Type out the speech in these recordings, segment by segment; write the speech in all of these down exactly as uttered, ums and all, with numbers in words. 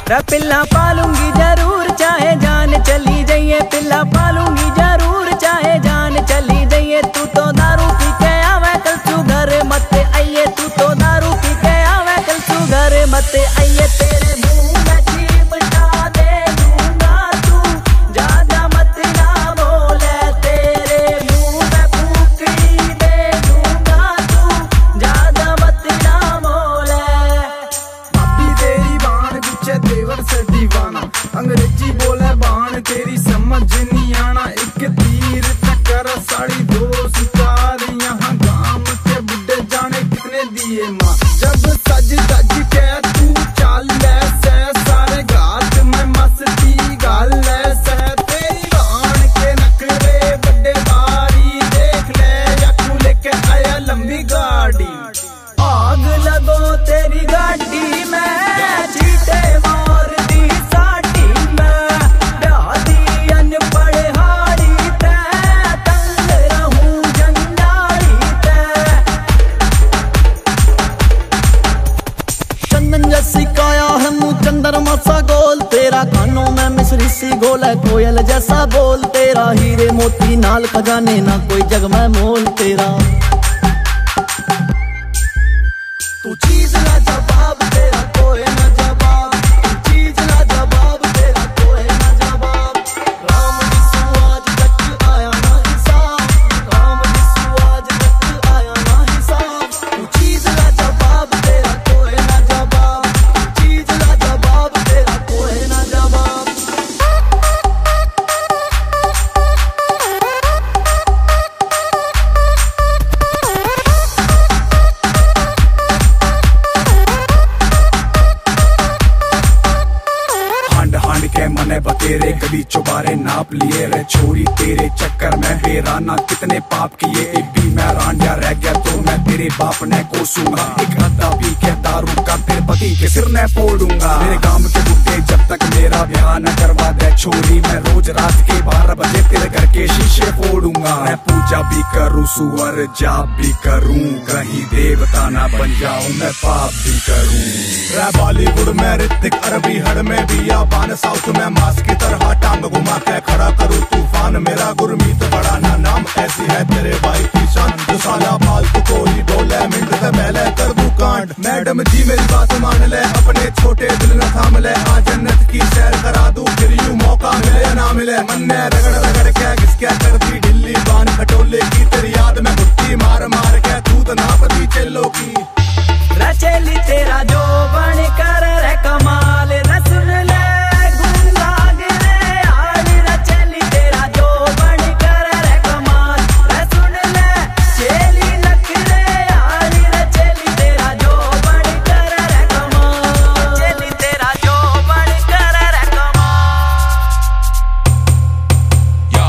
रे पिल्ला पालूंगी जरूर चाहे जान चली जाइए, पिल्ला पालूंगी जरूर चाहे जान चली जाइए। तू तो दारू पी के आवे कल तू घर मत आइए, तू तो दारू पी के आवे कल तू घर मत आइए। तेरे मुंह में चिमटा दे दूंगा तू ज्यादा मत ना बोले, तेरे मुंह में फूकड़ी दे दूंगा तू ज्यादा मत ना बोले। भाभी तेरी बाण गुच्छे देवर से दीवाना, अंग्रेजी बोले बाण तेरी समझ नहीं आना। एक तीर चक्कर साड़ी दो शिकार, यहाँ गांव के बुड्ढे जाने कितने दिए माँ। जब सज धज के तू चाल से सारे घाट में मस्ती गाल से, तेरी बाण के नखरे बड़े भारी देख ले, या तू लेके आया लंबी गाड़ी। आग लगो तेरी गाड़ी में चीटे मार दी साटी में, ब्यादी अनपढ़ हाड़ी ते तंग रहूं जंजाड़ी ते। चंदन जैसी काया है मुँह चंद्रमा सा गोल, तेरा कानों में मिश्री सी गोल है कोयल जैसा बोल। तेरा हीरे मोती नाल खजाने ना कोई जग में मोल तेरा। तू चीज ना जवाब तेरा कोई ना जवाब, तू चीज ना जवाब तेरा कोई ना जवाब। राम जिसू आज तक आया ना हिसाब, राम जिसू आज तक आया ना हिसाब। तू चीज ना जवाब तेरा कोई ना जवाब, तू चीज ना जवाब तेरा कोई ना जवाब। मने बतेरे गली चुबारे नाप लिए रे छोरी, तेरे चक्कर में बेराना कितने पाप किए। एक भी मैं रांझा रह गया तो मैं तेरे बाप ने कोसूंगा, एक अद्धा पी के दारू का तेरे पति के सिर ने फोड़ूंगा। मेरे काम के बुड्ढे जब तक मेरा ब्याह न करवा दे छोरी, मैं रोज रात के बारह बजे तेरे घर के शीशे फोड़ूंगा। मैं पूजा भी करूँ सुअर जाप भी करूँ, कहीं देवता ना बन जाऊं मैं पाप भी करूँ। बॉलीवुड में ऋतिक अरबी हड़ में भी आबान, साउथ में मास की तरह टांग घुमा के खड़ा करूँ तूफान। मेरा गुरमीत बड़ा ना नाम ऐसी है तेरे भाई की शान, जो साला फालतू कोई बोले मिनट से पहले कर दूं कांड। मैडम जी मेरी बात मान ले, अपने छोटे दिल न थाम ले, आज जन्नत की सैर करा दूं फिर यूं मौका मिले या ना मिले। मन ने रगड़ रगड़ के घिसके कर दी ढिल्ली बान खटोले की, तेरी याद में घुट्टी मार मार के तू तो नाप दी चेलो की। रचेली तेरा जो बन कर रे कमाल, रसुन ले गुंगा गिरे यार। रचेली तेरा जो बन कर रे कमाल, रसुन ले चेली नखरे यार। रचेली तेरा जो बन कर रे कमाल, रचेली तेरा जो बन कर रे कमाल। Yo.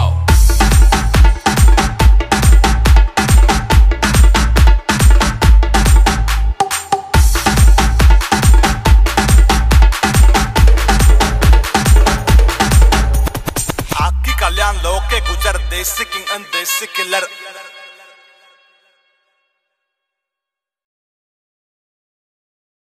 कल्याण लोग के गुजर देसी किंग देसी किलर